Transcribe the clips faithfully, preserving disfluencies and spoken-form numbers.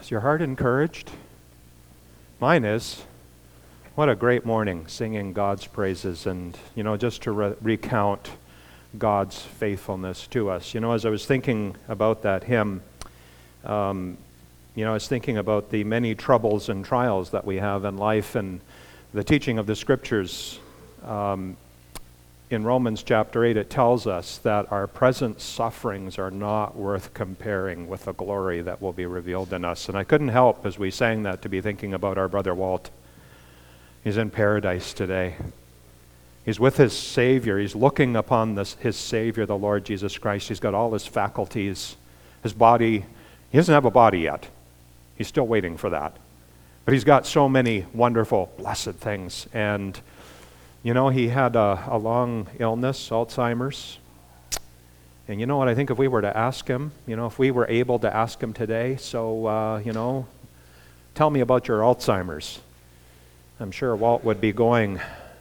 Is your heart encouraged? Mine is. What a great morning singing God's praises and, you know, just to re- recount God's faithfulness to us. You know, as I was thinking about that hymn, um, you know, I was thinking about the many troubles and trials that we have in life, and the teaching of the Scriptures. Um, in Romans chapter eight, it tells us that our present sufferings are not worth comparing with the glory that will be revealed in us. And I couldn't help, as we sang that, to be thinking about our brother Walt. He's in paradise today. He's with his Savior. He's looking upon this, his Savior, the Lord Jesus Christ. He's got all his faculties. His body, he doesn't have a body yet. He's still waiting for that. But he's got so many wonderful, blessed things. And, you know, he had a, a long illness, Alzheimer's. And you know what, I think if we were to ask him, you know, if we were able to ask him today, so, uh, you know, tell me about your Alzheimer's. I'm sure Walt would be going,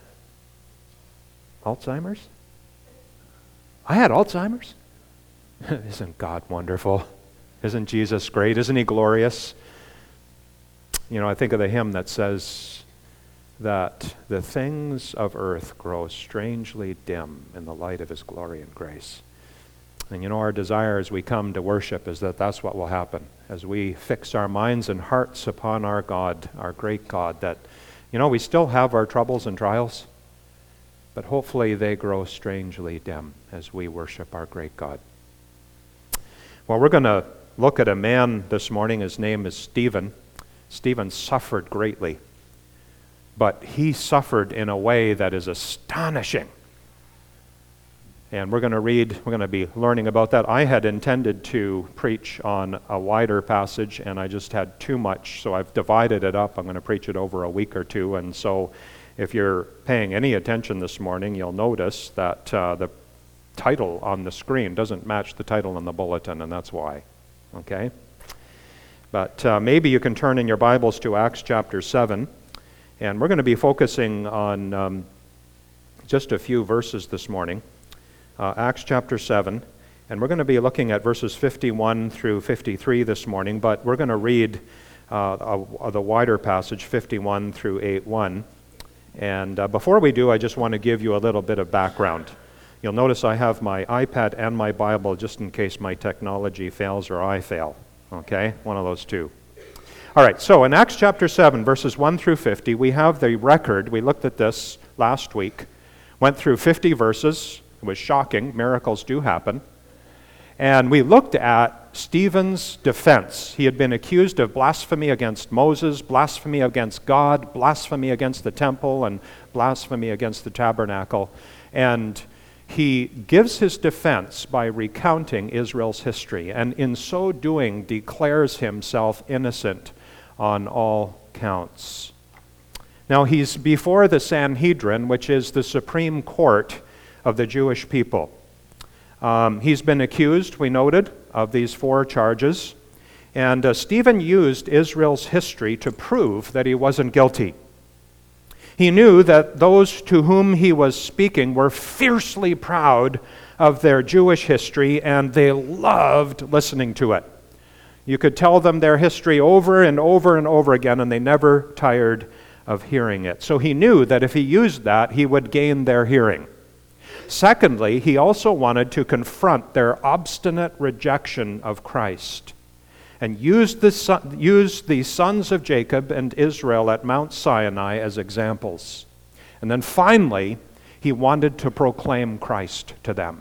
Alzheimer's? I had Alzheimer's? Isn't God wonderful? Isn't Jesus great? Isn't he glorious? You know, I think of the hymn that says that the things of earth grow strangely dim in the light of his glory and grace. And you know, our desire as we come to worship is that that's what will happen. As we fix our minds and hearts upon our God, our great God, that, you know, we still have our troubles and trials, but hopefully they grow strangely dim as we worship our great God. Well, we're going to look at a man this morning. His name is Stephen. Stephen suffered greatly, but he suffered in a way that is astonishing. And we're going to read, we're going to be learning about that. I had intended to preach on a wider passage, and I just had too much, so I've divided it up. I'm going to preach it over a week or two, and so if you're paying any attention this morning, you'll notice that uh, the title on the screen doesn't match the title in the bulletin, and that's why, okay? But uh, maybe you can turn in your Bibles to Acts chapter seven, and we're going to be focusing on um, just a few verses this morning. Uh, Acts chapter seven, and we're going to be looking at verses fifty-one through fifty-three this morning, but we're going to read uh, a, a, the wider passage, fifty-one through eight one. And uh, before we do, I just want to give you a little bit of background. You'll notice I have my iPad and my Bible just in case my technology fails or I fail. Okay? One of those two. All right, so in Acts chapter seven, verses one through fifty, we have the record. We looked at this last week. Went through fifty verses. It was shocking. Miracles do happen. And we looked at Stephen's defense. He had been accused of blasphemy against Moses, blasphemy against God, blasphemy against the temple, and blasphemy against the tabernacle. And he gives his defense by recounting Israel's history, and in so doing declares himself innocent on all counts. Now he's before the Sanhedrin, which is the supreme court of the Jewish people. Um, he's been accused, we noted, of these four charges, and uh, Stephen used Israel's history to prove that he wasn't guilty. He knew that those to whom he was speaking were fiercely proud of their Jewish history, and they loved listening to it. You could tell them their history over and over and over again, and they never tired of hearing it. So he knew that if he used that, he would gain their hearing. Secondly, he also wanted to confront their obstinate rejection of Christ and use the, son, use the sons of Jacob and Israel at Mount Sinai as examples. And then finally, he wanted to proclaim Christ to them.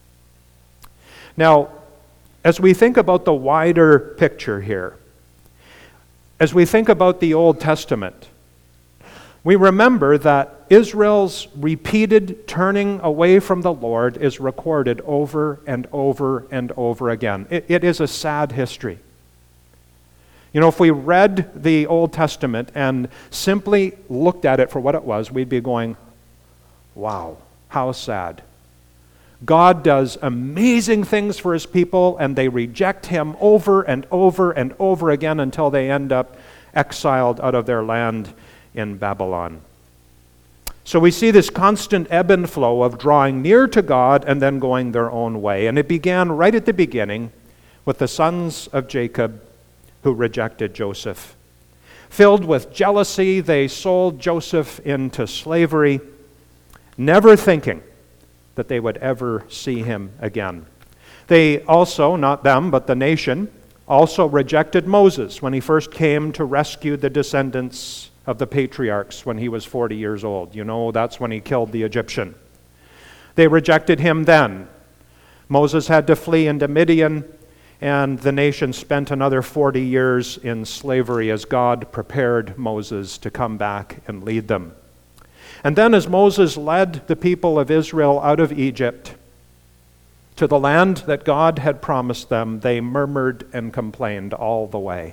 Now, as we think about the wider picture here, as we think about the Old Testament, we remember that Israel's repeated turning away from the Lord is recorded over and over and over again. It, it is a sad history. You know, if we read the Old Testament and simply looked at it for what it was, we'd be going, wow, how sad. God does amazing things for his people, and they reject him over and over and over again until they end up exiled out of their land in Babylon. So we see this constant ebb and flow of drawing near to God and then going their own way. And it began right at the beginning with the sons of Jacob who rejected Joseph. Filled with jealousy, they sold Joseph into slavery, never thinking that they would ever see him again. They also, not them, but the nation, also rejected Moses when he first came to rescue the descendants of the patriarchs when he was forty years old. You know, that's when he killed the Egyptian. They rejected him then. Moses had to flee into Midian, and the nation spent another forty years in slavery as God prepared Moses to come back and lead them. And then as Moses led the people of Israel out of Egypt to the land that God had promised them, they murmured and complained all the way.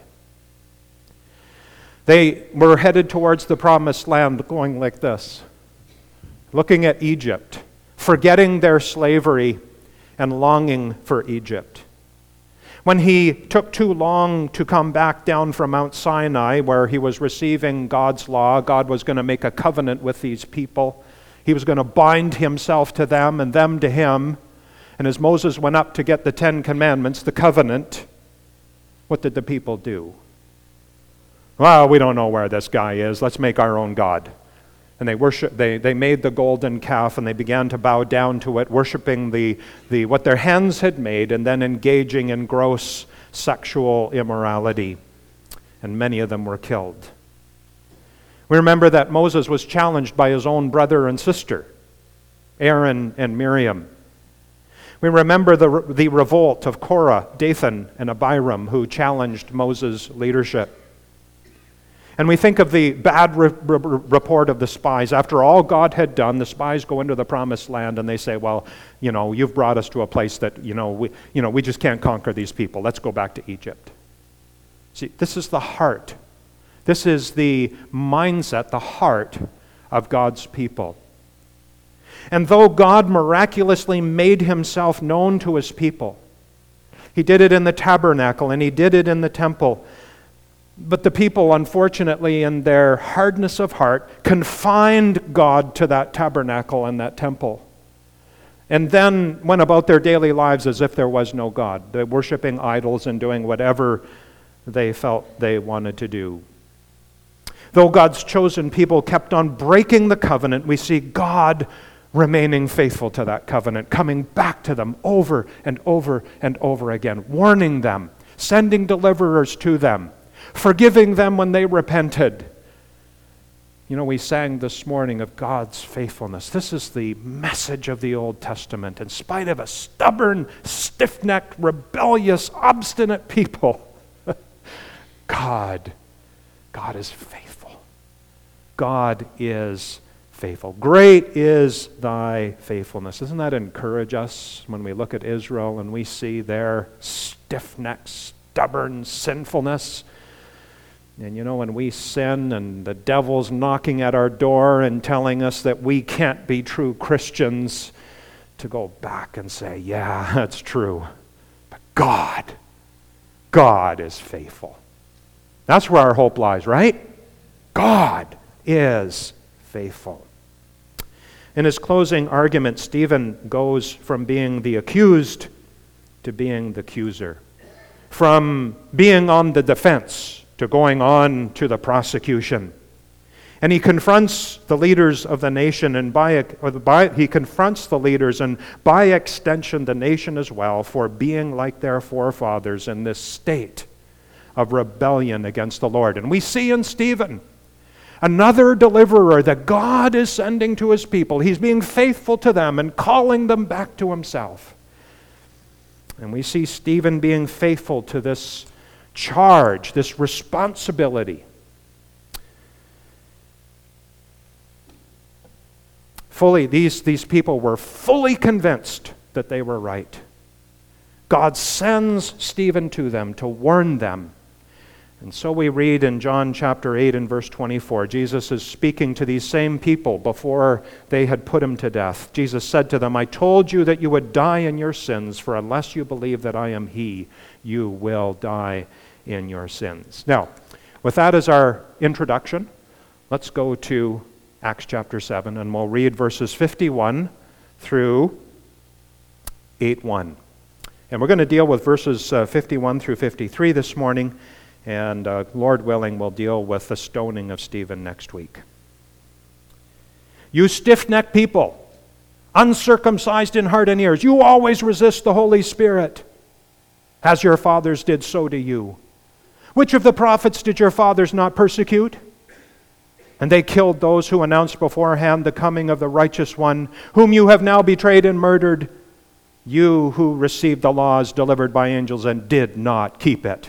They were headed towards the promised land going like this, looking at Egypt, forgetting their slavery and longing for Egypt. When he took too long to come back down from Mount Sinai, where he was receiving God's law, God was going to make a covenant with these people. He was going to bind himself to them and them to him. And as Moses went up to get the Ten Commandments, the covenant, what did the people do? Well, we don't know where this guy is. Let's make our own God. And they worship, they, they made the golden calf and they began to bow down to it, worshiping the, the what their hands had made, and then engaging in gross sexual immorality. And many of them were killed. We remember that Moses was challenged by his own brother and sister, Aaron and Miriam. We remember the, the revolt of Korah, Dathan, and Abiram, who challenged Moses' leadership. And we think of the bad re- re- report of the spies. After all God had done, the spies go into the promised land and they say, well, you know, you've brought us to a place that, you know, we, you know, we just can't conquer these people. Let's go back to Egypt. See, this is the heart. This is the mindset, the heart of God's people. And though God miraculously made himself known to his people, he did it in the tabernacle and he did it in the temple, but the people, unfortunately, in their hardness of heart, confined God to that tabernacle and that temple, and then went about their daily lives as if there was no God. They're worshiping idols and doing whatever they felt they wanted to do. Though God's chosen people kept on breaking the covenant, we see God remaining faithful to that covenant, coming back to them over and over and over again, warning them, sending deliverers to them, forgiving them when they repented. You know, we sang this morning of God's faithfulness. This is the message of the Old Testament. In spite of a stubborn, stiff-necked, rebellious, obstinate people, God, God is faithful. God is faithful. Great is thy faithfulness. Doesn't that encourage us when we look at Israel and we see their stiff-necked, stubborn sinfulness? And you know, when we sin and the devil's knocking at our door and telling us that we can't be true Christians, to go back and say, yeah, that's true. But God, God is faithful. That's where our hope lies, right? God is faithful. In his closing argument, Stephen goes from being the accused to being the accuser, from being on the defense to going on to the prosecution. And he confronts the leaders of the nation, and by, or by he confronts the leaders, and by extension the nation as well, for being like their forefathers in this state of rebellion against the Lord. And we see in Stephen another deliverer that God is sending to his people. He's being faithful to them and calling them back to himself. And we see Stephen being faithful to this charge, this responsibility. Fully, these, these people were fully convinced that they were right. God sends Stephen to them to warn them. And so we read in John chapter eight and verse twenty-four, Jesus is speaking to these same people before they had put him to death. Jesus said to them, I told you that you would die in your sins, for unless you believe that I am he, you will die in your sins. Now, with that as our introduction, let's go to Acts chapter seven, and we'll read verses fifty-one through eight one. And we're going to deal with verses uh, fifty-one through fifty-three this morning, And uh, Lord willing, we'll deal with the stoning of Stephen next week. You stiff-necked people, uncircumcised in heart and ears, you always resist the Holy Spirit. As your fathers did, so do you. Which of the prophets did your fathers not persecute? And they killed those who announced beforehand the coming of the righteous one, whom you have now betrayed and murdered, you who received the laws delivered by angels and did not keep it.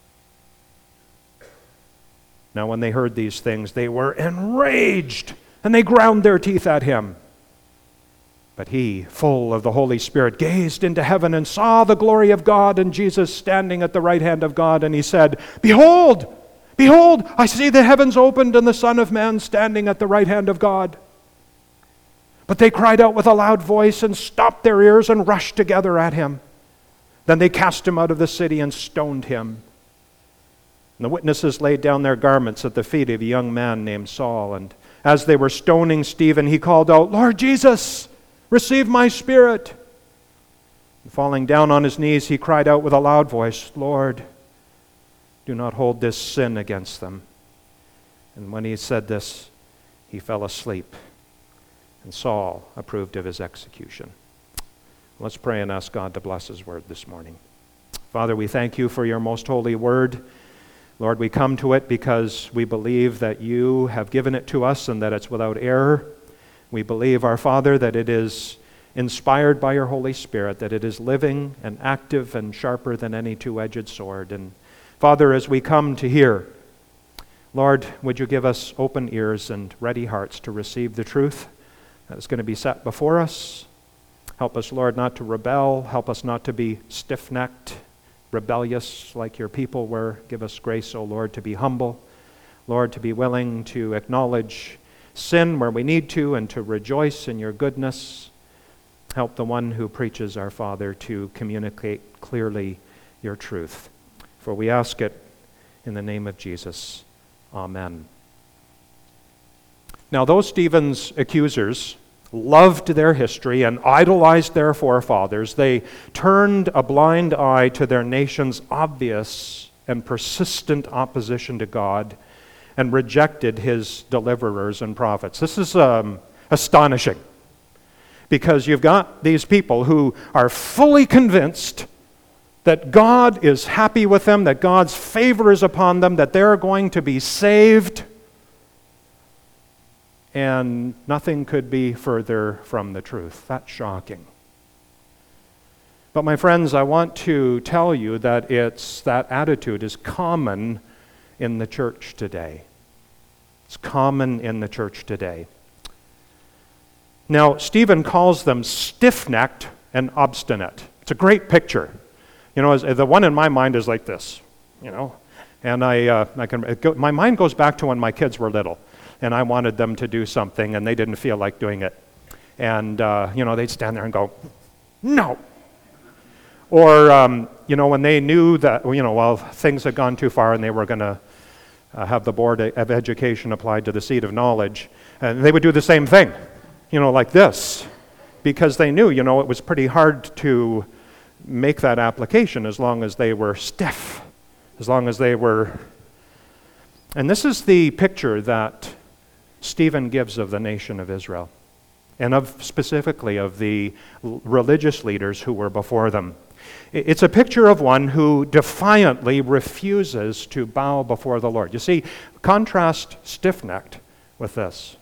Now when they heard these things, they were enraged, and they ground their teeth at him. But he, full of the Holy Spirit, gazed into heaven and saw the glory of God and Jesus standing at the right hand of God. And he said, Behold, behold, I see the heavens opened and the Son of Man standing at the right hand of God. But they cried out with a loud voice and stopped their ears and rushed together at him. Then they cast him out of the city and stoned him. And the witnesses laid down their garments at the feet of a young man named Saul. And as they were stoning Stephen, he called out, Lord Jesus, receive my spirit. And falling down on his knees, he cried out with a loud voice, Lord, do not hold this sin against them. And when he said this, he fell asleep. And Saul approved of his execution. Let's pray and ask God to bless his word this morning. Father, we thank you for your most holy word. Lord, we come to it because we believe that you have given it to us and that it's without error. We believe, our Father, that it is inspired by your Holy Spirit, that it is living and active and sharper than any two-edged sword. And Father, as we come to hear, Lord, would you give us open ears and ready hearts to receive the truth that is going to be set before us. Help us, Lord, not to rebel. Help us not to be stiff-necked, rebellious like your people were. Give us grace, O Lord, to be humble. Lord, to be willing to acknowledge sin where we need to and to rejoice in your goodness. Help the one who preaches, our Father, to communicate clearly your truth. For we ask it in the name of Jesus. Amen. Now, though Stephen's accusers loved their history and idolized their forefathers, they turned a blind eye to their nation's obvious and persistent opposition to God and rejected his deliverers and prophets. This is um, astonishing, because you've got these people who are fully convinced that God is happy with them, that God's favor is upon them, that they're going to be saved, and nothing could be further from the truth. That's shocking. But my friends, I want to tell you that it's that attitude is common in the church today. It's common in the church today. Now, Stephen calls them stiff-necked and obstinate. It's a great picture. You know, as, the one in my mind is like this, you know, and I, uh, I can. It go, my mind goes back to when my kids were little, and I wanted them to do something, and they didn't feel like doing it, and uh, you know, they'd stand there and go, "No." Or um, you know, when they knew that, you know, well, things had gone too far, and they were going to uh, have the board of education applied to the seat of knowledge, and they would do the same thing, you know, like this, because they knew, you know, it was pretty hard to make that application as long as they were stiff, as long as they were. And this is the picture that Stephen gives of the nation of Israel, and of specifically of the religious leaders who were before them. It's a picture of one who defiantly refuses to bow before the Lord. You see, contrast stiff-necked with this.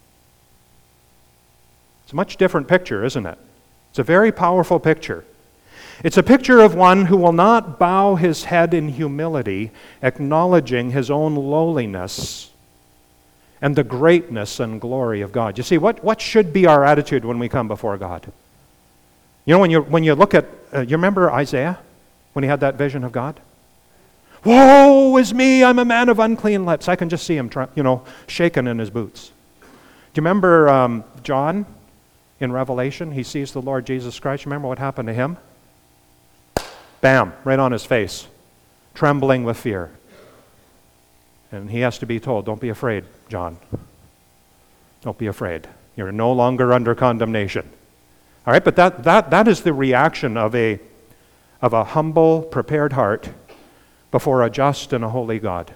It's a much different picture, isn't it? It's a very powerful picture. It's a picture of one who will not bow his head in humility, acknowledging his own lowliness and the greatness and glory of God. You see, what, what should be our attitude when we come before God? You know, when you when you look at, uh, you remember Isaiah, when he had that vision of God? Woe is me, I'm a man of unclean lips. I can just see him, try, you know, shaking in his boots. Do you remember um, John in Revelation? He sees the Lord Jesus Christ. Remember what happened to him? Bam, right on his face, trembling with fear. And he has to be told, don't be afraid, John. Don't be afraid. You're no longer under condemnation. All right, but that that that is the reaction of a of a humble, prepared heart before a just and a holy God.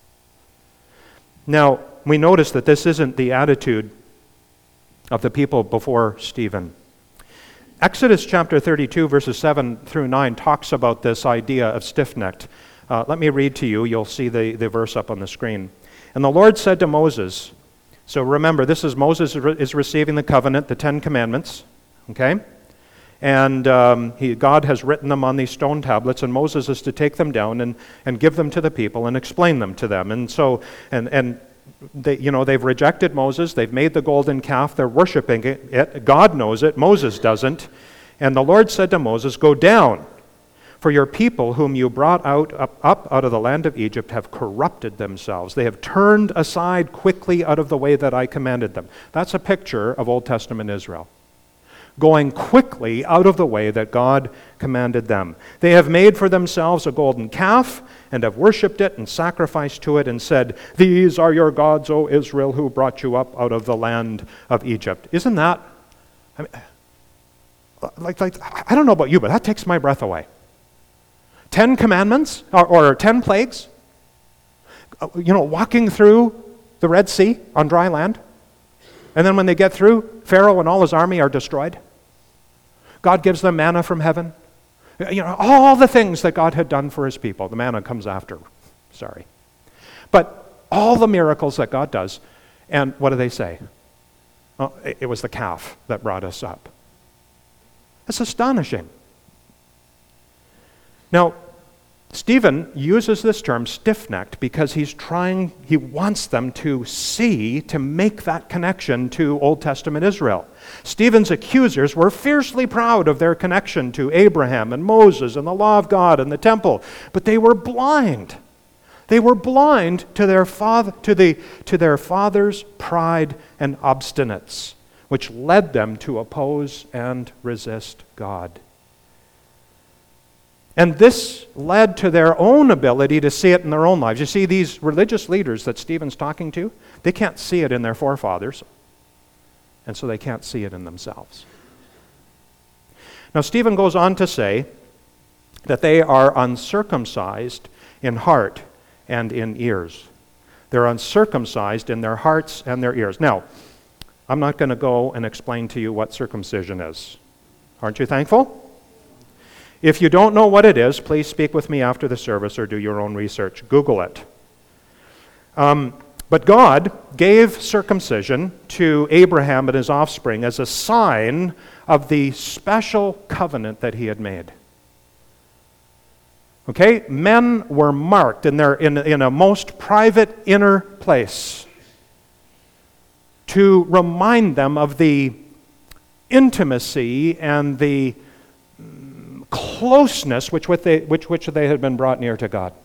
Now, we notice that this isn't the attitude of the people before Stephen. Exodus chapter thirty-two, verses seven through nine talks about this idea of stiff-necked. Uh, let me read to you. You'll see the, the verse up on the screen. And the Lord said to Moses, so remember, this is Moses is receiving the covenant, the Ten Commandments, okay? And um, he, God has written them on these stone tablets, and Moses is to take them down and, and give them to the people and explain them to them. And so, and and they, you know, they've rejected Moses. They've made the golden calf. They're worshiping it. God knows it. Moses doesn't. And the Lord said to Moses, go down, for your people whom you brought out up, up out of the land of Egypt have corrupted themselves. They have turned aside quickly out of the way that I commanded them. That's a picture of Old Testament Israel, going quickly out of the way that God commanded them. They have made for themselves a golden calf and have worshipped it and sacrificed to it and said, these are your gods, O Israel, who brought you up out of the land of Egypt. Isn't that, I mean, like, like I don't know about you, but that takes my breath away. Ten commandments, or, or ten plagues, you know, walking through the Red Sea on dry land. And then when they get through, Pharaoh and all his army are destroyed. God gives them manna from heaven. You know, all the things that God had done for his people. The manna comes after, sorry. But all the miracles that God does, and what do they say? Oh, it was the calf that brought us up. It's astonishing. Now, Stephen uses this term stiff-necked because he's trying, he wants them to see, to make that connection to Old Testament Israel. Stephen's accusers were fiercely proud of their connection to Abraham and Moses and the law of God and the temple, but they were blind. They were blind to their father, to the to their father's pride and obstinance, which led them to oppose and resist God. And this led to their own ability to see it in their own lives. You see, these religious leaders that Stephen's talking to, they can't see it in their forefathers, and so they can't see it in themselves. Now, Stephen goes on to say that they are uncircumcised in heart and in ears. They're uncircumcised in their hearts and their ears. Now, I'm not going to go and explain to you what circumcision is. Aren't you thankful? If you don't know what it is, please speak with me after the service or do your own research. Google it. Um, but God gave circumcision to Abraham and his offspring as a sign of the special covenant that he had made. Okay? Men were marked in, their, in, in a most private inner place to remind them of the intimacy and the closeness which, with they, which, which they had been brought near to God.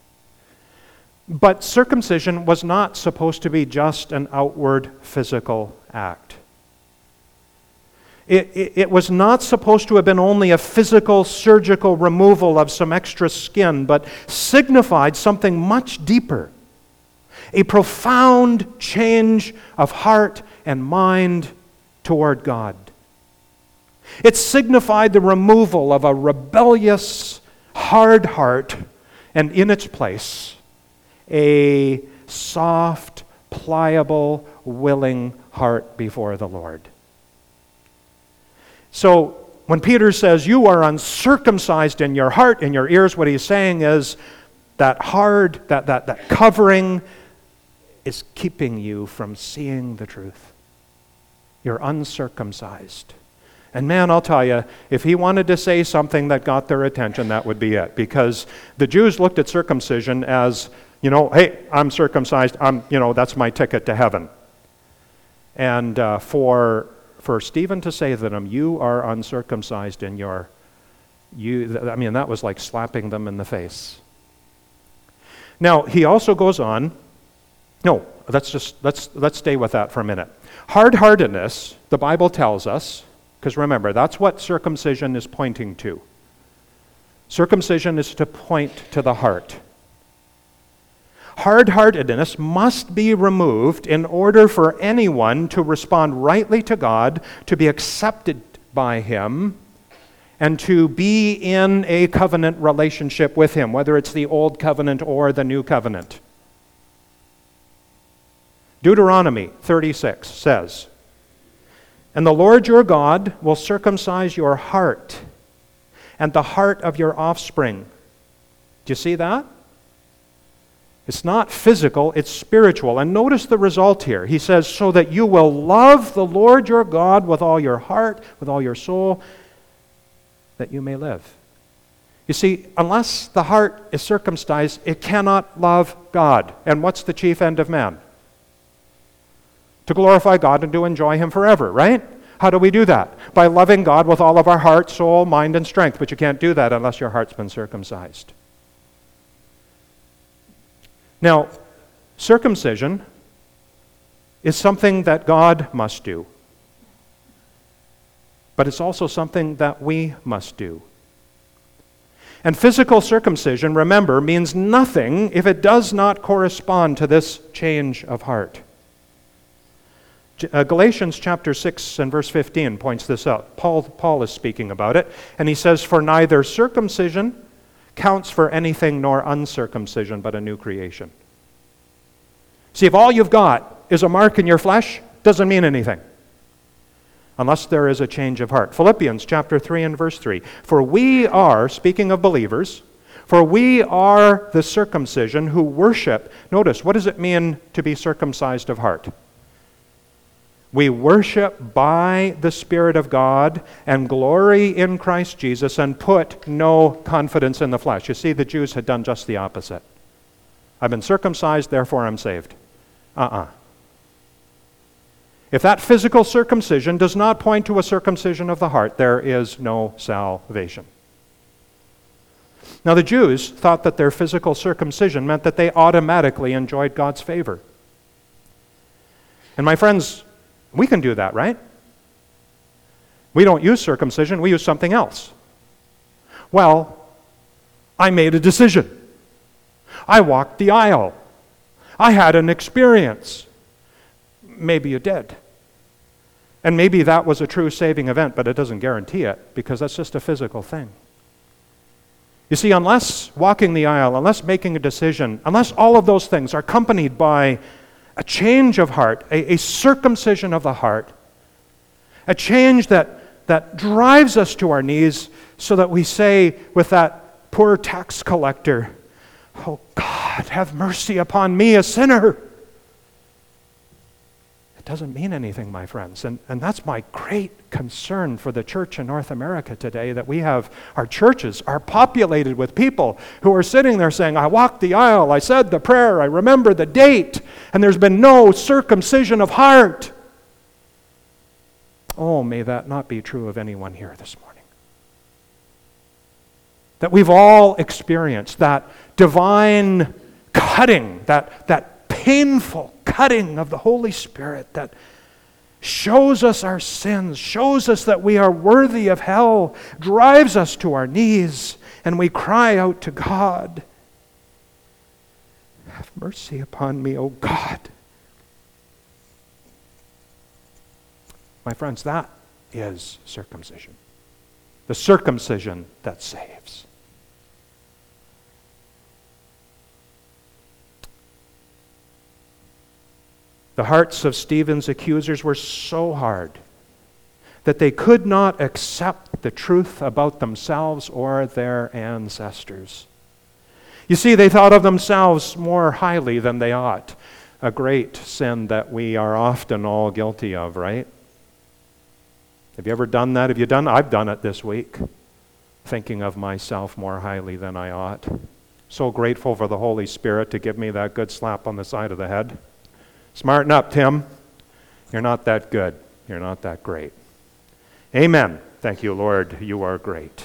But circumcision was not supposed to be just an outward physical act. It, it, it was not supposed to have been only a physical surgical removal of some extra skin, but signified something much deeper. A profound change of heart and mind toward God. It signified the removal of a rebellious, hard heart, and in its place, a soft, pliable, willing heart before the Lord. So, when Peter says, you are uncircumcised in your heart and your ears, what he's saying is that hard, that, that, that covering is keeping you from seeing the truth. You're uncircumcised. And man, I'll tell you, if he wanted to say something that got their attention, that would be it. Because the Jews looked at circumcision as, you know, hey, I'm circumcised, I'm, you know, that's my ticket to heaven. And uh, for for Stephen to say to them, you are uncircumcised in your, you, I mean, that was like slapping them in the face. Now, he also goes on, no, let's just, let's, let's stay with that for a minute. Hard-heartedness, the Bible tells us, because remember, that's what circumcision is pointing to. Circumcision is to point to the heart. Hard-heartedness must be removed in order for anyone to respond rightly to God, to be accepted by Him, and to be in a covenant relationship with him, whether it's the old covenant or the new covenant. Deuteronomy thirty-six says, "And the Lord your God will circumcise your heart and the heart of your offspring." Do you see that? It's not physical, it's spiritual. And notice the result here. He says, "So that you will love the Lord your God with all your heart, with all your soul, that you may live." You see, unless the heart is circumcised, it cannot love God. And what's the chief end of man? To glorify God and to enjoy him forever, right? How do we do that? By loving God with all of our heart, soul, mind, and strength. But you can't do that unless your heart's been circumcised. Now, circumcision is something that God must do. But it's also something that we must do. And physical circumcision, remember, means nothing if it does not correspond to this change of heart. Uh, Galatians chapter six and verse fifteen points this out. Paul, Paul is speaking about it, and he says, "For neither circumcision counts for anything nor uncircumcision, but a new creation." See, if all you've got is a mark in your flesh, doesn't mean anything unless there is a change of heart. Philippians chapter three and verse three, "For we are," speaking of believers, "for we are the circumcision who worship." Notice, what does it mean to be circumcised of heart? We worship by the Spirit of God and glory in Christ Jesus and put no confidence in the flesh. You see, the Jews had done just the opposite. I've been circumcised, therefore I'm saved. Uh-uh. If that physical circumcision does not point to a circumcision of the heart, there is no salvation. Now, the Jews thought that their physical circumcision meant that they automatically enjoyed God's favor. And my friends, we can do that, right? We don't use circumcision, we use something else. Well, I made a decision. I walked the aisle. I had an experience. Maybe you did. And maybe that was a true saving event, but it doesn't guarantee it, because that's just a physical thing. You see, unless walking the aisle, unless making a decision, unless all of those things are accompanied by a change of heart, a, a circumcision of the heart, a change that, that drives us to our knees so that we say with that poor tax collector, "Oh God, have mercy upon me, a sinner." It doesn't mean anything, my friends. And, and that's my great concern for the church in North America today, that we have, our churches are populated with people who are sitting there saying, "I walked the aisle, I said the prayer, I remember the date, and there's been no circumcision of heart." Oh, may that not be true of anyone here this morning. That we've all experienced that divine cutting, that, that painful cutting of the Holy Spirit that shows us our sins, shows us that we are worthy of hell, drives us to our knees, and we cry out to God, "Have mercy upon me, O God." My friends, that is circumcision. The circumcision that saves. The hearts of Stephen's accusers were so hard that they could not accept the truth about themselves or their ancestors. You see, they thought of themselves more highly than they ought. A great sin that we are often all guilty of, right? Have you ever done that? Have you done? I've done it this week, thinking of myself more highly than I ought. So grateful for the Holy Spirit to give me that good slap on the side of the head. Smarten up, Tim. You're not that good. You're not that great. Amen. Thank you, Lord. You are great.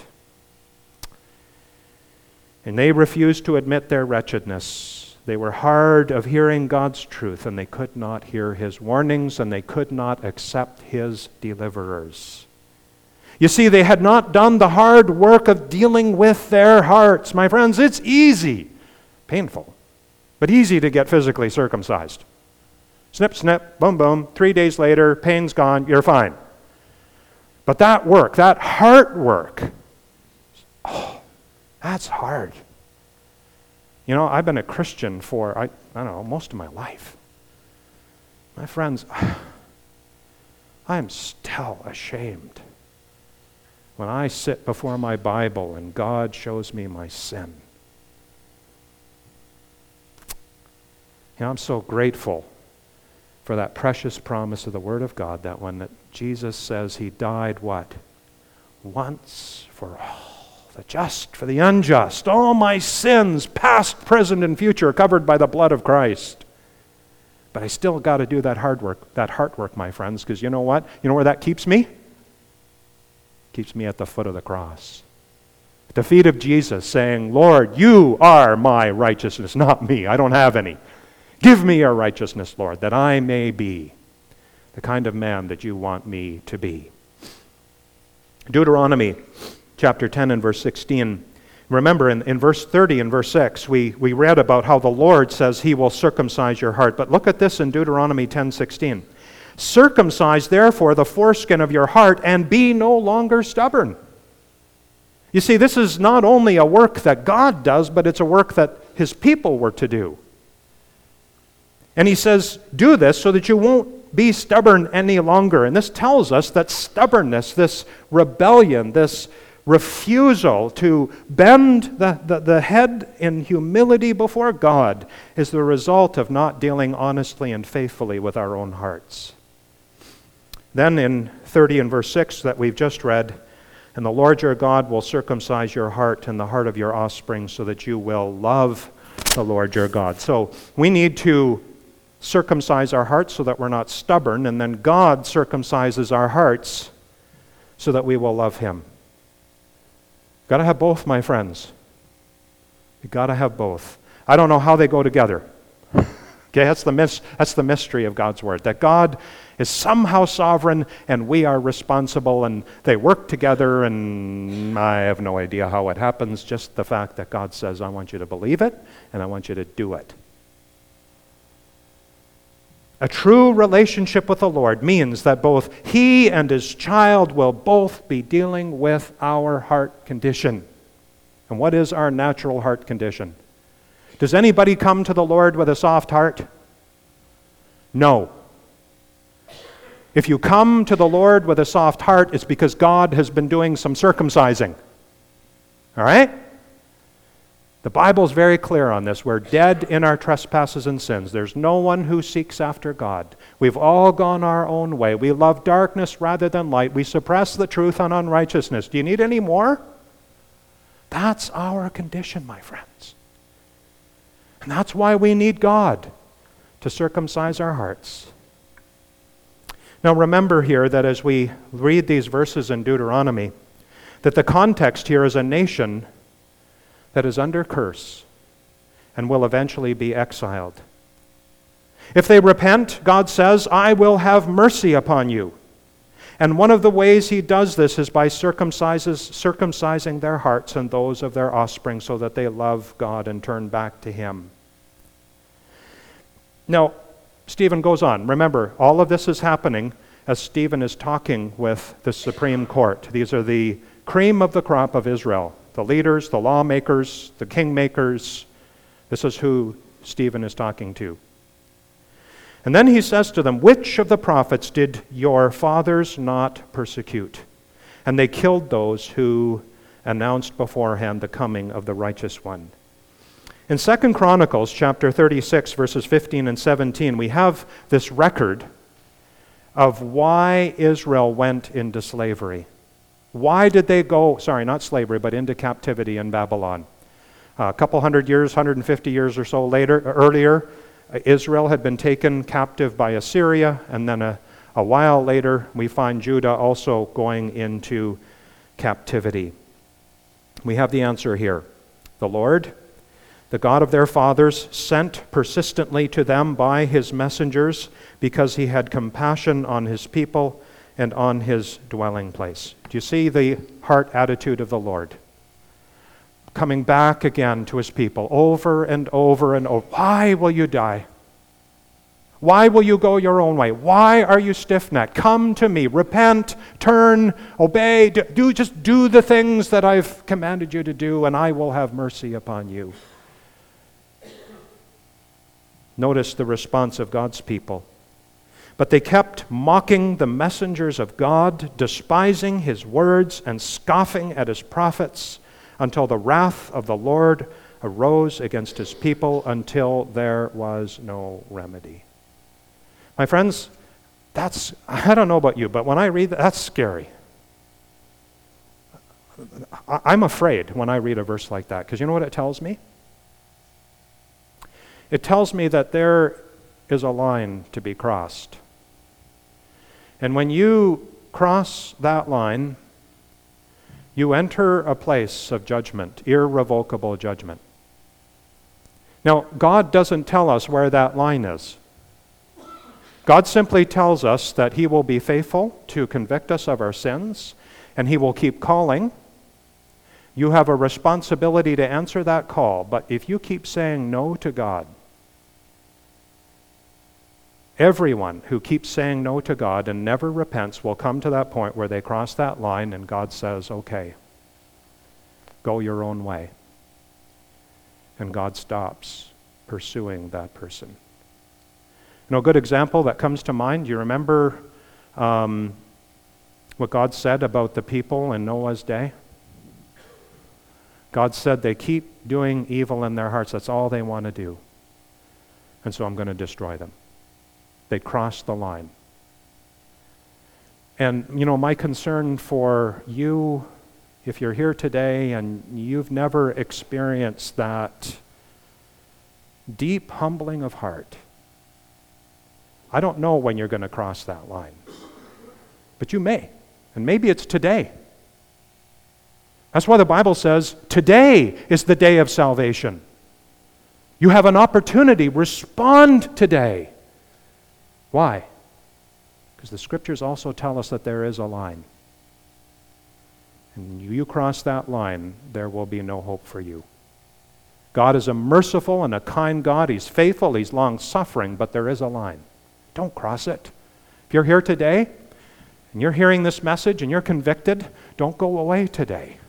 And they refused to admit their wretchedness. They were hard of hearing God's truth, and they could not hear His warnings, and they could not accept His deliverers. You see, they had not done the hard work of dealing with their hearts. My friends, it's easy, painful, but easy to get physically circumcised. Snip, snip, boom, boom. Three days later, pain's gone, you're fine. But that work, that heart work, Oh, that's hard. You know, I've been a Christian for, I, I don't know, most of my life. My friends, I am still ashamed when I sit before my Bible and God shows me my sin. You know, I'm so grateful for that precious promise of the Word of God, that when that Jesus says he died, what? Once for all, the just for the unjust, all my sins, past, present, and future, covered by the blood of Christ. But I still got to do that hard work, that heart work, my friends, because you know what? You know where that keeps me? Keeps me at the foot of the cross. At the feet of Jesus, saying, Lord, you are my righteousness, not me. I don't have any. Give me your righteousness, Lord, that I may be the kind of man that you want me to be. Deuteronomy chapter ten and verse sixteen. Remember, in, in verse thirty and verse six, we, we read about how the Lord says he will circumcise your heart. But look at this in Deuteronomy ten sixteen. Circumcise, therefore, the foreskin of your heart, and be no longer stubborn. You see, this is not only a work that God does, but it's a work that his people were to do. And he says, do this so that you won't be stubborn any longer. And this tells us that stubbornness, this rebellion, this refusal to bend the, the, the head in humility before God is the result of not dealing honestly and faithfully with our own hearts. Then in thirty and verse six that we've just read, and the Lord your God will circumcise your heart and the heart of your offspring so that you will love the Lord your God. So we need to circumcise our hearts so that we're not stubborn, and then God circumcises our hearts so that we will love him. Got to have both, my friends. You got to have both. I don't know how they go together. Okay, that's the mis- that's the mystery of God's word, that God is somehow sovereign and we are responsible, and they work together, and I have no idea how it happens, just the fact that God says, I want you to believe it and I want you to do it. A true relationship with the Lord means that both he and his child will both be dealing with our heart condition. And what is our natural heart condition? Does anybody come to the Lord with a soft heart? No. If you come to the Lord with a soft heart, it's because God has been doing some circumcising. All right? The Bible is very clear on this. We're dead in our trespasses and sins. There's no one who seeks after God. We've all gone our own way. We love darkness rather than light. We suppress the truth on unrighteousness. Do you need any more? That's our condition, my friends. And that's why we need God to circumcise our hearts. Now remember here that as we read these verses in Deuteronomy, that the context here is a nation that is under curse and will eventually be exiled. If they repent, God says, I will have mercy upon you. And one of the ways he does this is by circumcises, circumcising their hearts and those of their offspring so that they love God and turn back to him. Now, Stephen goes on. Remember, all of this is happening as Stephen is talking with the Supreme Court. These are the cream of the crop of Israel. The leaders, the lawmakers, the kingmakers. This is who Stephen is talking to. And then he says to them, which of the prophets did your fathers not persecute? And they killed those who announced beforehand the coming of the righteous one. In Second Chronicles chapter thirty-six, verses fifteen and seventeen, we have this record of why Israel went into slavery. Why did they go, sorry, not slavery, but into captivity in Babylon? Uh, a couple hundred years, one hundred fifty years or so later, earlier, uh, Israel had been taken captive by Assyria, and then a, a while later, we find Judah also going into captivity. We have the answer here. The Lord, the God of their fathers, sent persistently to them by his messengers because he had compassion on his people and on his dwelling place. Do you see the heart attitude of the Lord? Coming back again to his people over and over and over. Why will you die? Why will you go your own way? Why are you stiff-necked? Come to me, repent, turn, obey, do just do the things that I've commanded you to do, and I will have mercy upon you. Notice the response of God's people. But they kept mocking the messengers of God, despising his words and scoffing at his prophets, until the wrath of the Lord arose against his people, until there was no remedy. My friends, that's, I don't know about you, but when I read that, that's scary. I'm afraid when I read a verse like that, because you know what it tells me? It tells me that there is a line to be crossed. And when you cross that line, you enter a place of judgment, irrevocable judgment. Now, God doesn't tell us where that line is. God simply tells us that he will be faithful to convict us of our sins, and he will keep calling. You have a responsibility to answer that call, but if you keep saying no to God, everyone who keeps saying no to God and never repents will come to that point where they cross that line and God says, okay, go your own way. And God stops pursuing that person. You know, a good example that comes to mind, you remember um, what God said about the people in Noah's day? God said they keep doing evil in their hearts. That's all they want to do. And so I'm going to destroy them. They crossed the line. And, you know, my concern for you, if you're here today and you've never experienced that deep humbling of heart, I don't know when you're going to cross that line. But you may. And maybe it's today. That's why the Bible says, today is the day of salvation. You have an opportunity. Respond today. Why? Because the scriptures also tell us that there is a line. And you cross that line, there will be no hope for you. God is a merciful and a kind God. He's faithful, he's long-suffering, but there is a line. Don't cross it. If you're here today, and you're hearing this message, and you're convicted, don't go away today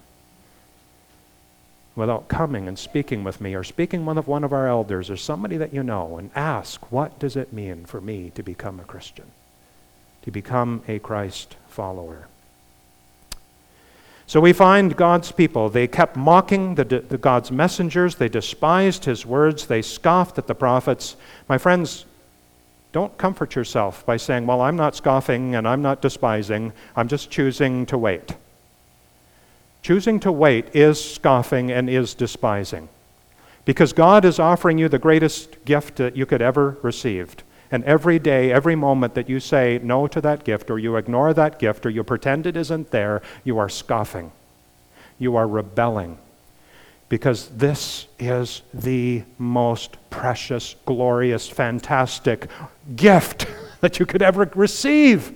without coming and speaking with me, or speaking with one of our elders, or somebody that you know, and ask, what does it mean for me to become a Christian, to become a Christ follower? So we find God's people, they kept mocking the, the God's messengers, they despised his words, they scoffed at the prophets. My friends, don't comfort yourself by saying, well, I'm not scoffing and I'm not despising, I'm just choosing to wait. Choosing to wait is scoffing and is despising. Because God is offering you the greatest gift that you could ever receive. And every day, every moment that you say no to that gift, or you ignore that gift, or you pretend it isn't there, you are scoffing. You are rebelling. Because this is the most precious, glorious, fantastic gift that you could ever receive.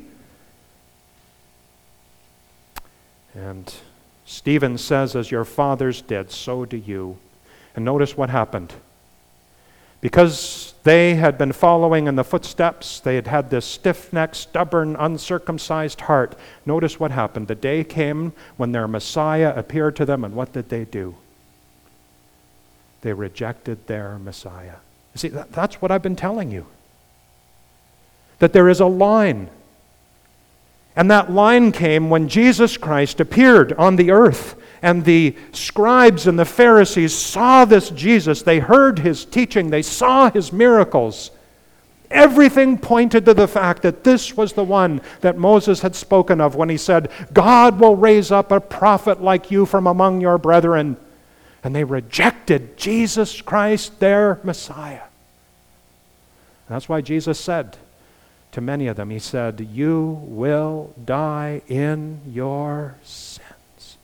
And Stephen says, as your fathers did, so do you. And notice what happened. Because they had been following in the footsteps, they had had this stiff-necked, stubborn, uncircumcised heart. Notice what happened. The day came when their Messiah appeared to them, and what did they do? They rejected their Messiah. You see, that, that's what I've been telling you. That there is a line. And that line came when Jesus Christ appeared on the earth, and the scribes and the Pharisees saw this Jesus. They heard his teaching. They saw his miracles. Everything pointed to the fact that this was the one that Moses had spoken of when he said, God will raise up a prophet like you from among your brethren. And they rejected Jesus Christ, their Messiah. And that's why Jesus said to many of them, he said, you will die in your sins.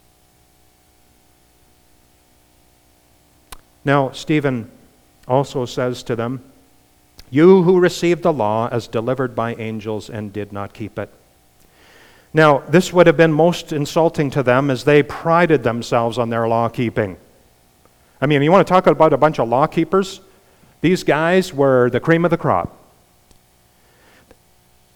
Now, Stephen also says to them, you who received the law as delivered by angels and did not keep it. Now, this would have been most insulting to them as they prided themselves on their law keeping. I mean, you want to talk about a bunch of law keepers? These guys were the cream of the crop.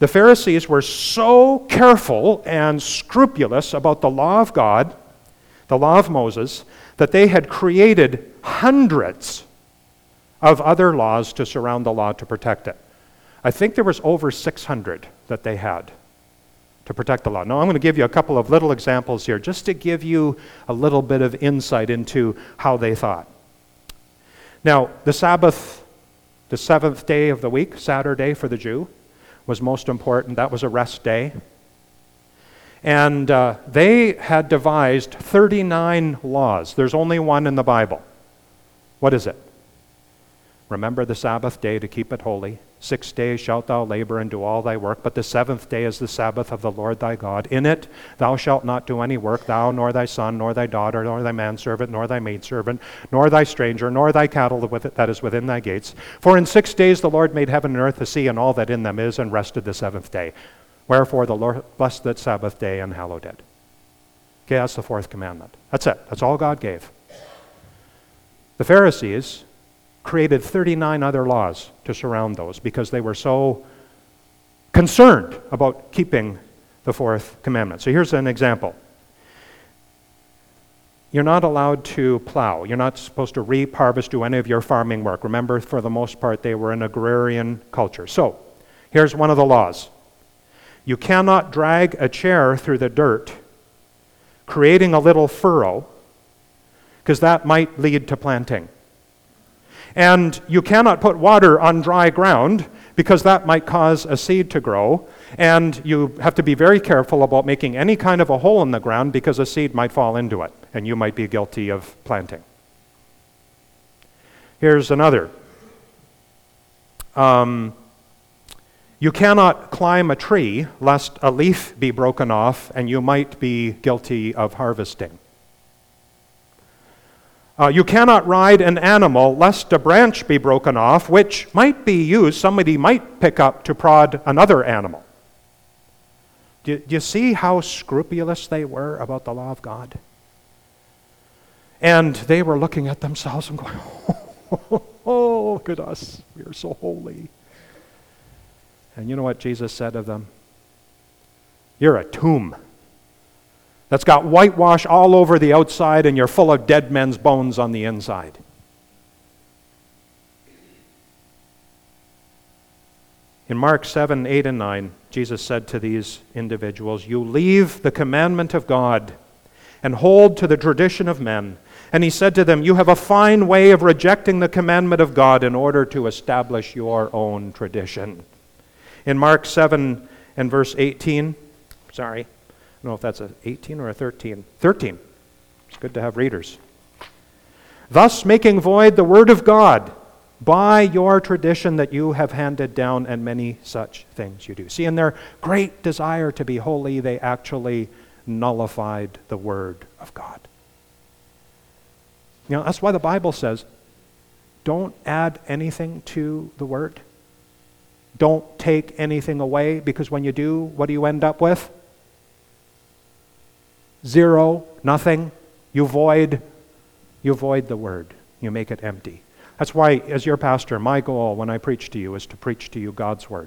The Pharisees were so careful and scrupulous about the law of God, the law of Moses, that they had created hundreds of other laws to surround the law to protect it. I think there was over six hundred that they had to protect the law. Now, I'm going to give you a couple of little examples here just to give you a little bit of insight into how they thought. Now, the Sabbath, the seventh day of the week, Saturday for the Jew, was most important. That was a rest day. And uh, they had devised thirty-nine laws. There's only one in the Bible. What is it? Remember the Sabbath day to keep it holy. Six days shalt thou labor and do all thy work, but the seventh day is the Sabbath of the Lord thy God. In it thou shalt not do any work, thou, nor thy son, nor thy daughter, nor thy manservant, nor thy maidservant, nor thy stranger, nor thy cattle that is within thy gates. For in six days the Lord made heaven and earth, the sea, and all that in them is, and rested the seventh day. Wherefore the Lord blessed that Sabbath day and hallowed it. Okay, that's the fourth commandment. That's it. That's all God gave. The Pharisees created thirty-nine other laws to surround those because they were so concerned about keeping the fourth commandment. So here's an example. You're not allowed to plow. You're not supposed to reap, harvest, do any of your farming work. Remember, for the most part, they were an agrarian culture. So here's one of the laws. You cannot drag a chair through the dirt, creating a little furrow, because that might lead to planting. And you cannot put water on dry ground because that might cause a seed to grow. And you have to be very careful about making any kind of a hole in the ground because a seed might fall into it and you might be guilty of planting. Here's another. Um, you cannot climb a tree lest a leaf be broken off and you might be guilty of harvesting. Uh, you cannot ride an animal lest a branch be broken off, which might be used, somebody might pick up to prod another animal. Do, do you see how scrupulous they were about the law of God? And they were looking at themselves and going, oh, oh, look at us, we are so holy. And you know what Jesus said of them? You're a tomb that's got whitewash all over the outside and you're full of dead men's bones on the inside. In Mark seven, eight, and nine, Jesus said to these individuals, you leave the commandment of God and hold to the tradition of men. And he said to them, you have a fine way of rejecting the commandment of God in order to establish your own tradition. In Mark seven and verse eighteen, sorry, I don't know if that's a eighteen or a thirteen. thirteen. It's good to have readers. Thus making void the word of God by your tradition that you have handed down, and many such things you do. See, in their great desire to be holy, they actually nullified the word of God. You know, that's why the Bible says, don't add anything to the word. Don't take anything away, because when you do, what do you end up with? Zero, nothing. You void, you void the word. You make it empty. That's why, as your pastor, my goal when I preach to you is to preach to you God's word.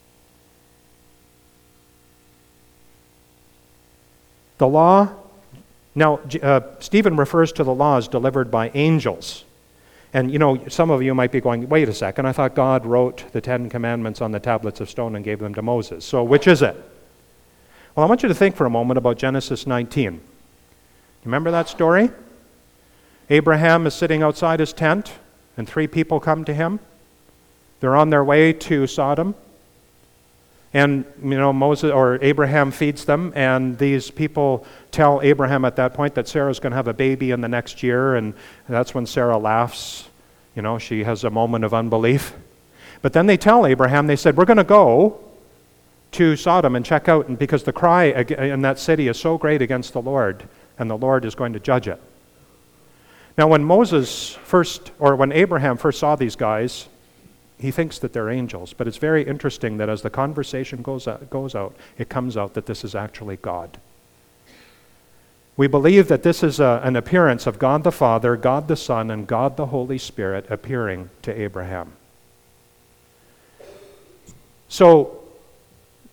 The law, now uh, Stephen refers to the laws delivered by angels. And you know, some of you might be going, wait a second, I thought God wrote the Ten Commandments on the tablets of stone and gave them to Moses. So which is it? Well, I want you to think for a moment about Genesis nineteen. Remember that story? Abraham is sitting outside his tent, and three people come to him. They're on their way to Sodom. And, you know, Moses or Abraham feeds them, and these people tell Abraham at that point that Sarah's going to have a baby in the next year, and that's when Sarah laughs. You know, she has a moment of unbelief. But then they tell Abraham, they said, we're going to go to Sodom and check out, and because the cry in that city is so great against the Lord, and the Lord is going to judge it. Now, when Moses first, or when Abraham first saw these guys, he thinks that they're angels, but it's very interesting that as the conversation goes out, goes out, it comes out that this is actually God. We believe that this is a, an appearance of God the Father, God the Son, and God the Holy Spirit appearing to Abraham. So,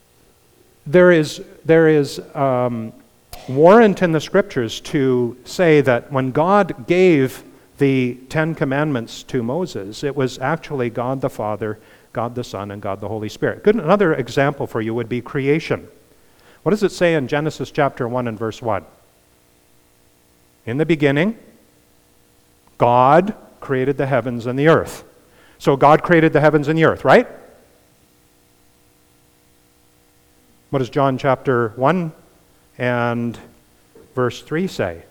there is, there is um, warrant in the Scriptures to say that when God gave the Ten Commandments to Moses, it was actually God the Father, God the Son, and God the Holy Spirit. Good, another example for you would be creation. What does it say in Genesis chapter one and verse one? In the beginning, God created the heavens and the earth. So God created the heavens and the earth, right? What does John chapter one and verse three say?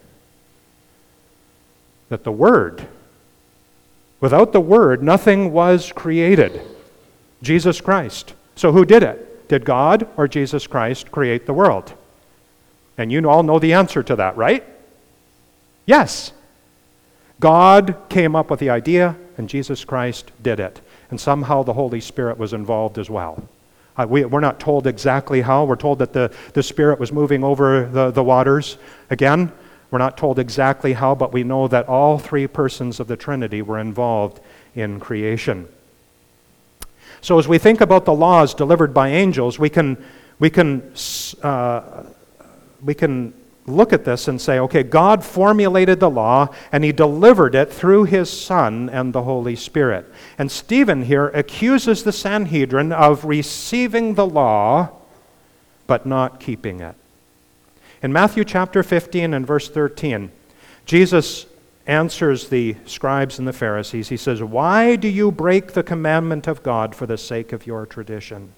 That the Word, without the Word, nothing was created. Jesus Christ. So who did it? Did God or Jesus Christ create the world? And you all know the answer to that, right? Yes. God came up with the idea, and Jesus Christ did it. And somehow the Holy Spirit was involved as well. Uh, we, we're not told exactly how. We're told that the, the Spirit was moving over the, the waters. Again, we're not told exactly how, but we know that all three persons of the Trinity were involved in creation. So as we think about the laws delivered by angels, we can, we can, uh, we can look at this and say, okay, God formulated the law, and He delivered it through His Son and the Holy Spirit. And Stephen here accuses the Sanhedrin of receiving the law, but not keeping it. In Matthew chapter fifteen and verse thirteen, Jesus answers the scribes and the Pharisees. He says, "Why do you break the commandment of God for the sake of your tradition?"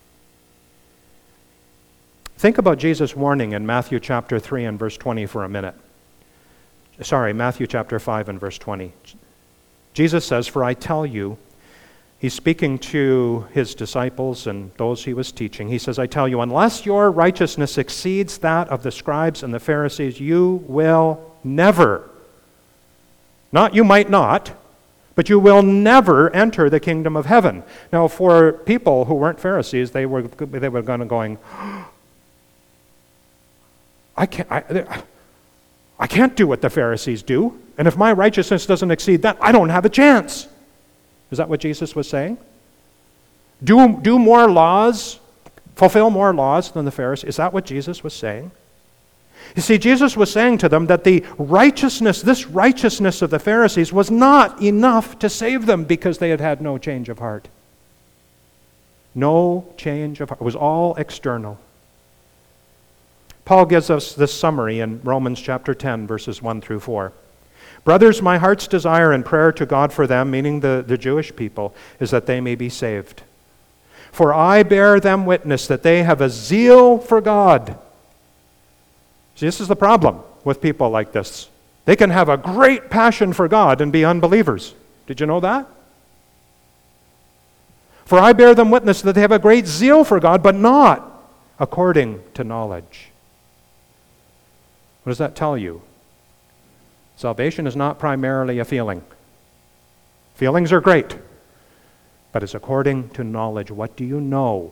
Think about Jesus' warning in Matthew chapter three and verse twenty for a minute. Sorry, Matthew chapter five and verse twenty. Jesus says, "For I tell you," He's speaking to His disciples and those He was teaching. He says, "I tell you, unless your righteousness exceeds that of the scribes and the Pharisees, you will never, not you might not, but you will never enter the kingdom of heaven." Now, for people who weren't Pharisees, they were they were kind of going, I can't, I, I can't do what the Pharisees do, and if my righteousness doesn't exceed that, I don't have a chance. Is that what Jesus was saying? Do, do more laws, fulfill more laws than the Pharisees. Is that what Jesus was saying? You see, Jesus was saying to them that the righteousness, this righteousness of the Pharisees was not enough to save them because they had had no change of heart. No change of heart. It was all external. Paul gives us this summary in Romans chapter ten, verses one through four. "Brothers, my heart's desire and prayer to God for them," meaning the, the Jewish people, "is that they may be saved. For I bear them witness that they have a zeal for God." See, this is the problem with people like this. They can have a great passion for God and be unbelievers. Did you know that? "For I bear them witness that they have a great zeal for God, but not according to knowledge." What does that tell you? Salvation is not primarily a feeling. Feelings are great, but it's according to knowledge. What do you know?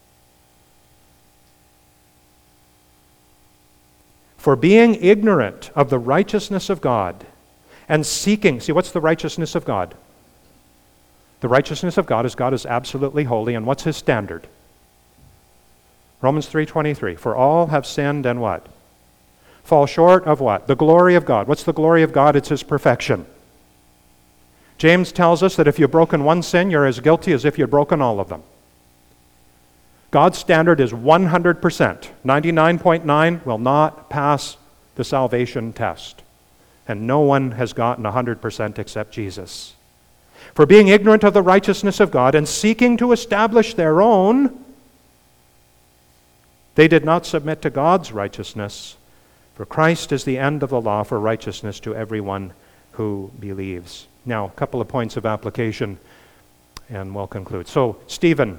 "For being ignorant of the righteousness of God and seeking," see, what's the righteousness of God? The righteousness of God is God is absolutely holy, and what's His standard? Romans three twenty-three, "For all have sinned and" what? "Fall short of" what? The glory of God. What's the glory of God? It's His perfection. James tells us that if you've broken one sin, you're as guilty as if you'd broken all of them. God's standard is one hundred percent. ninety-nine point nine will not pass the salvation test. And no one has gotten one hundred percent except Jesus. "For being ignorant of the righteousness of God and seeking to establish their own, they did not submit to God's righteousness. For Christ is the end of the law for righteousness to everyone who believes." Now, a couple of points of application, and we'll conclude. So, Stephen,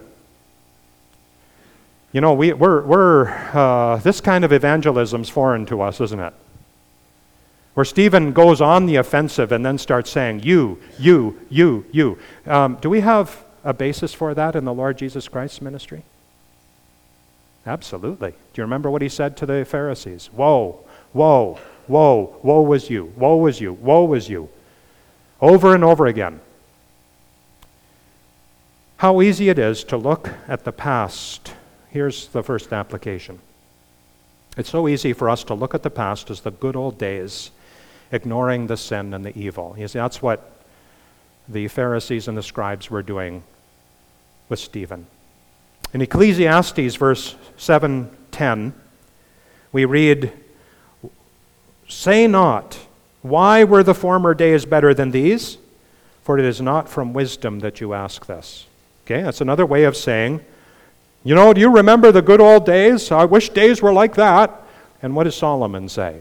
you know, we, we're, we're uh, this kind of evangelism's foreign to us, isn't it? Where Stephen goes on the offensive and then starts saying, you, you, you, you. Um, do we have a basis for that in the Lord Jesus Christ's ministry? Absolutely. Do you remember what He said to the Pharisees? Woe, woe, woe, woe was you, woe was you, woe was you. Over and over again. How easy it is to look at the past here's the first application. It's so easy for us to look at the past as the good old days, ignoring the sin and the evil. You see, that's what the Pharisees and the scribes were doing with Stephen. In Ecclesiastes verse seven ten, we read, "Say not, why were the former days better than these? For it is not from wisdom that you ask this." Okay, that's another way of saying, you know, do you remember the good old days? I wish days were like that. And what does Solomon say?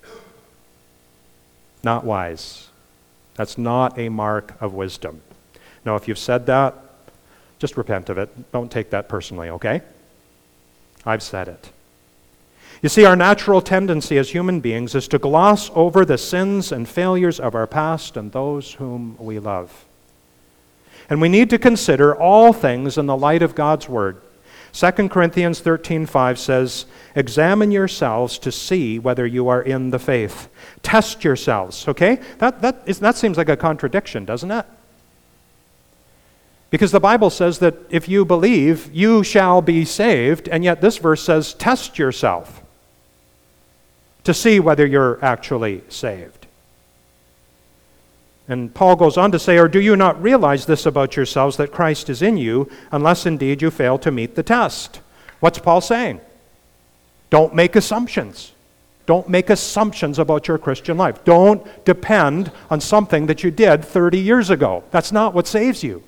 Not wise. That's not a mark of wisdom. Now, if you've said that, just repent of it. Don't take that personally, okay? I've said it. You see, our natural tendency as human beings is to gloss over the sins and failures of our past and those whom we love. And we need to consider all things in the light of God's Word. Second Corinthians thirteen five says, "Examine yourselves to see whether you are in the faith." Test yourselves, okay? That, that, is, that seems like a contradiction, doesn't it? Because the Bible says that if you believe, you shall be saved, and yet this verse says, test yourself to see whether you're actually saved. And Paul goes on to say, "Or do you not realize this about yourselves, that Christ is in you, unless indeed you fail to meet the test?" What's Paul saying? Don't make assumptions. Don't make assumptions about your Christian life. Don't depend on something that you did thirty years ago. That's not what saves you.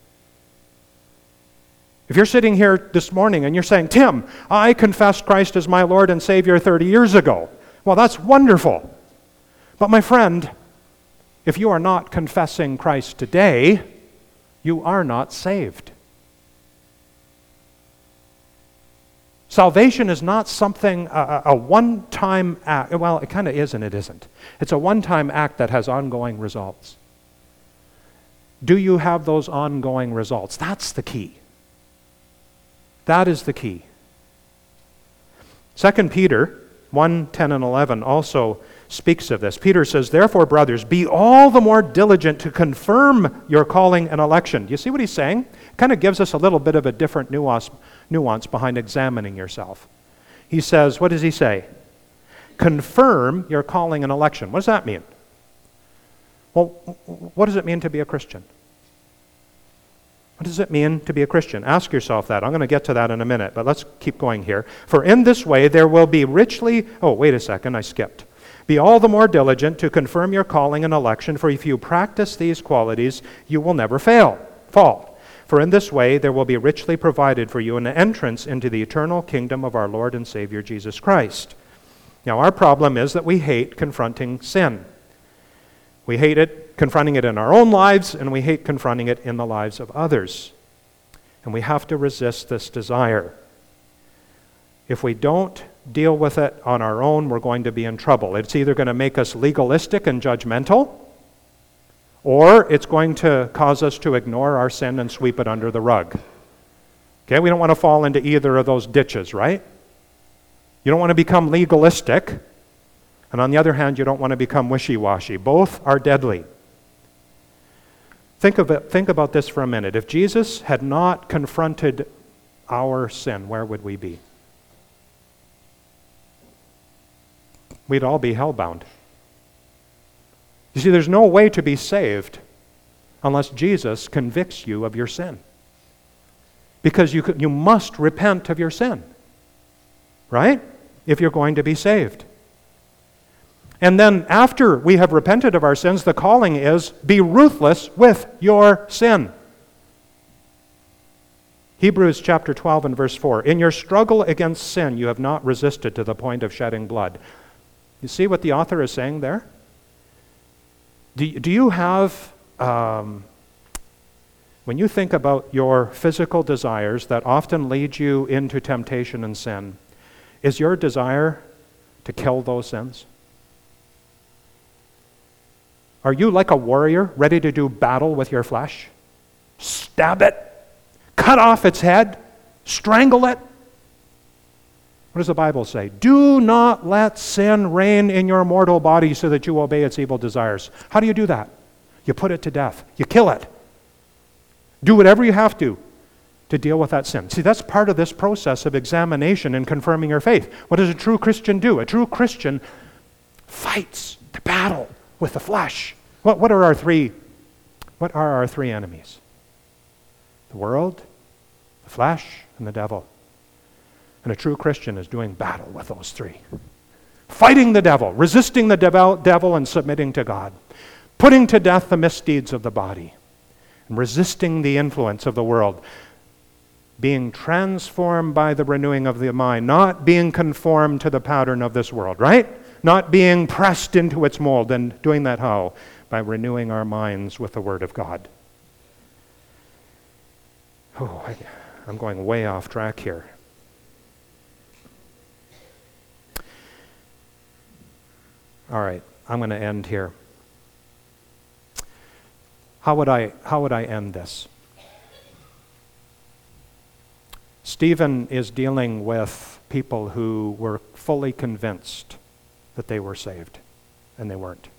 If you're sitting here this morning and you're saying, "Tim, I confessed Christ as my Lord and Savior thirty years ago," well, that's wonderful. But my friend, if you are not confessing Christ today, you are not saved. Salvation is not something, a, a one-time act. Well, it kind of is and it isn't. It's a one-time act that has ongoing results. Do you have those ongoing results? That's the key. That is the key. Second Peter one, ten, and eleven also speaks of this. Peter says, "Therefore, brothers, be all the more diligent to confirm your calling and election." Do you see what he's saying? Kind of gives us a little bit of a different nuance, nuance behind examining yourself. He says, what does he say? Confirm your calling and election. What does that mean? Well, what does it mean to be a Christian? What does it mean to be a Christian? Ask yourself that. I'm going to get to that in a minute, but let's keep going here. "For in this way there will be richly..." Oh, wait a second, I skipped. "Be all the more diligent to confirm your calling and election, for if you practice these qualities, you will never fail, fall. For in this way there will be richly provided for you an entrance into the eternal kingdom of our Lord and Savior Jesus Christ." Now, our problem is that we hate confronting sin. We hate it, confronting it in our own lives, and we hate confronting it in the lives of others. And we have to resist this desire. If we don't deal with it on our own, we're going to be in trouble. It's either going to make us legalistic and judgmental, or it's going to cause us to ignore our sin and sweep it under the rug. Okay, we don't want to fall into either of those ditches, right? You don't want to become legalistic, and on the other hand, you don't want to become wishy-washy. Both are deadly. Think of it, think about this for a minute. If Jesus had not confronted our sin, where would we be? We'd all be hellbound. You see, there's no way to be saved unless Jesus convicts you of your sin. Because you, could, you must repent of your sin, right? If you're going to be saved. And then after we have repented of our sins, the calling is, be ruthless with your sin. Hebrews chapter twelve and verse four, "In your struggle against sin, you have not resisted to the point of shedding blood." You see what the author is saying there? Do, do you have, um, when you think about your physical desires that often lead you into temptation and sin, is your desire to kill those sins? Are you like a warrior ready to do battle with your flesh? Stab it, cut off its head, strangle it. What does the Bible say? Do not let sin reign in your mortal body so that you obey its evil desires. How do you do that? You put it to death. You kill it. Do whatever you have to to deal with that sin. See, that's part of this process of examination and confirming your faith. What does a true Christian do? A true Christian fights the battle with the flesh. What, what are our three, what are our three enemies? The world, the flesh, and the devil. And a true Christian is doing battle with those three. Fighting the devil, resisting the devil and submitting to God. Putting to death the misdeeds of the body. And resisting the influence of the world. Being transformed by the renewing of the mind. Not being conformed to the pattern of this world, right? Not being pressed into its mold. And doing that how? By renewing our minds with the Word of God. Oh, I, I'm going way off track here. All right, I'm going to end here. How would I, how would I end this? Stephen is dealing with people who were fully convinced that they were saved, and they weren't.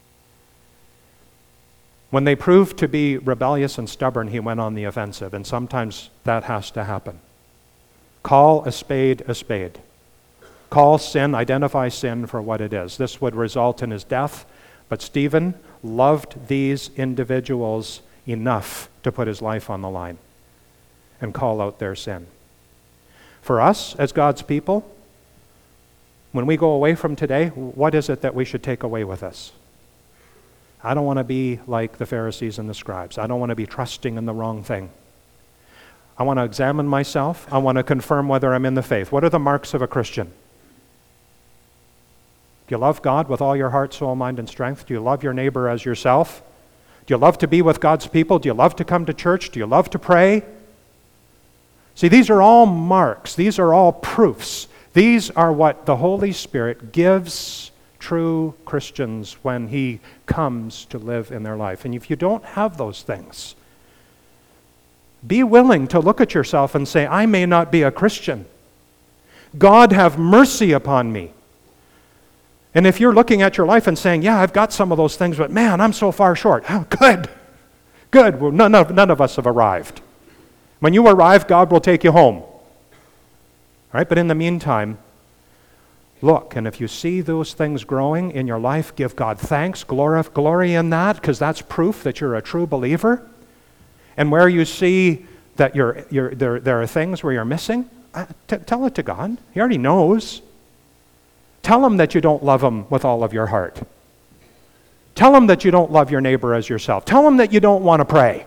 When they proved to be rebellious and stubborn, he went on the offensive, and sometimes that has to happen. Call a spade a spade. Call sin, identify sin for what it is. This would result in his death, but Stephen loved these individuals enough to put his life on the line and call out their sin. For us, as God's people, when we go away from today, what is it that we should take away with us? I don't want to be like the Pharisees and the scribes. I don't want to be trusting in the wrong thing. I want to examine myself. I want to confirm whether I'm in the faith. What are the marks of a Christian? Do you love God with all your heart, soul, mind, and strength? Do you love your neighbor as yourself? Do you love to be with God's people? Do you love to come to church? Do you love to pray? See, these are all marks. These are all proofs. These are what the Holy Spirit gives true Christians when He comes to live in their life. And if you don't have those things, be willing to look at yourself and say, I may not be a Christian. God, have mercy upon me. And if you're looking at your life and saying, yeah, I've got some of those things, but man, I'm so far short. Oh, good. Good. Well, none of, none of us have arrived. When you arrive, God will take you home. All right? But in the meantime, look, and if you see those things growing in your life, give God thanks, glory, glory in that, because that's proof that you're a true believer. And where you see that you're, you're, there, there are things where you're missing, uh, t- tell it to God. He already knows. Tell Him that you don't love Him with all of your heart. Tell Him that you don't love your neighbor as yourself. Tell Him that you don't want to pray.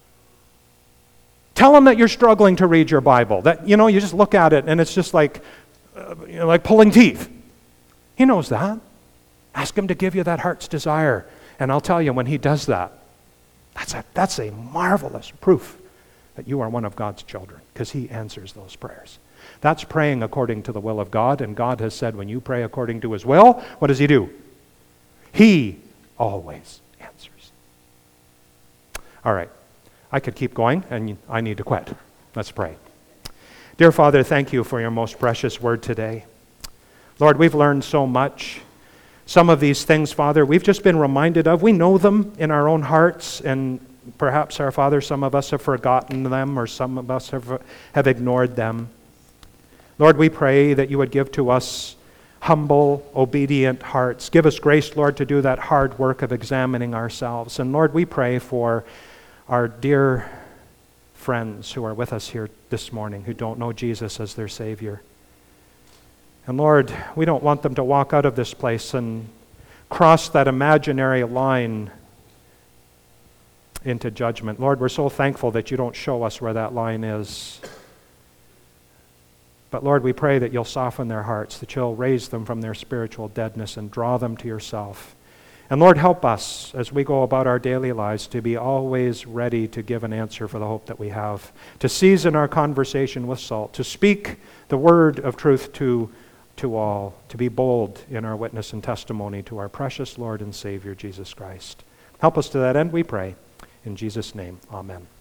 Tell Him that you're struggling to read your Bible. That, you know, you just look at it and it's just like, uh, you know, like pulling teeth. He knows that. Ask Him to give you that heart's desire. And I'll tell you, when He does that, that's a, that's a marvelous proof that you are one of God's children, because He answers those prayers. That's praying according to the will of God, and God has said when you pray according to His will, what does He do? He always answers. All right, I could keep going, and I need to quit. Let's pray. Dear Father, thank You for Your most precious word today. Lord, we've learned so much. Some of these things, Father, we've just been reminded of. We know them in our own hearts, and perhaps, our Father, some of us have forgotten them, or some of us have, have ignored them. Lord, we pray that You would give to us humble, obedient hearts. Give us grace, Lord, to do that hard work of examining ourselves. And Lord, we pray for our dear friends who are with us here this morning who don't know Jesus as their Savior. And Lord, we don't want them to walk out of this place and cross that imaginary line into judgment. Lord, we're so thankful that You don't show us where that line is. But Lord, we pray that You'll soften their hearts, that You'll raise them from their spiritual deadness and draw them to Yourself. And Lord, help us as we go about our daily lives to be always ready to give an answer for the hope that we have, to season our conversation with salt, to speak the word of truth to, to all, to be bold in our witness and testimony to our precious Lord and Savior, Jesus Christ. Help us to that end, we pray. In Jesus' name, amen.